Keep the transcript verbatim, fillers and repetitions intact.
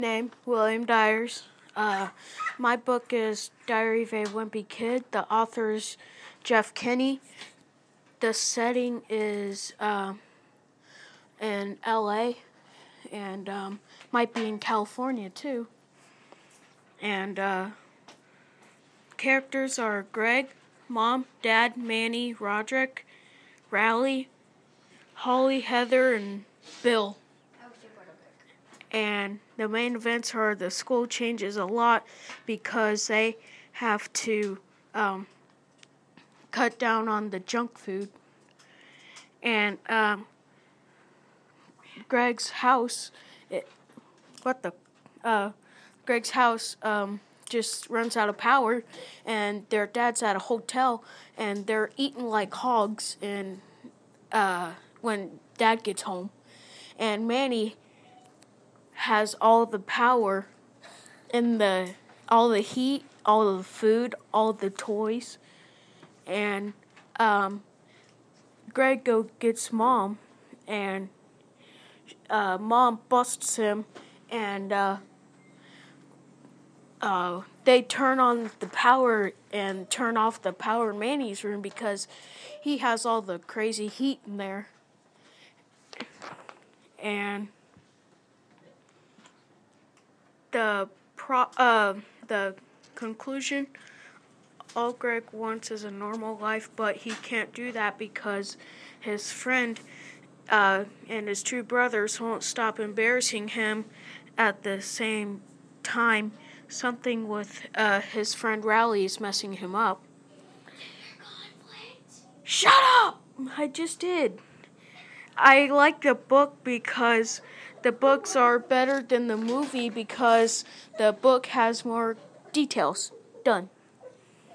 Name, William Dyers. Uh, my book is Diary of a Wimpy Kid. The author is Jeff Kinney. The setting is uh, in L A and um, might be in California too. And uh, characters are Greg, Mom, Dad, Manny, Roderick, Rally, Holly, Heather, and Bill. And the main events are the school changes a lot because they have to um, cut down on the junk food. And um, Greg's house, it, what the, uh, Greg's house um, just runs out of power, and their dad's at a hotel, and they're eating like hogs. And uh, when Dad gets home, and Manny has all the power and the all the heat, all the food, all the toys, and um, Greg go gets Mom, and uh, Mom busts him, and uh, uh, they turn on the power and turn off the power in Manny's room because he has all the crazy heat in there, and The pro, uh, the conclusion, all Greg wants is a normal life, but he can't do that because his friend uh, and his two brothers won't stop embarrassing him at the same time. Something with uh, his friend Rally is messing him up. Shut up! I just did. I like the book because the books are better than the movie because the book has more details. Done.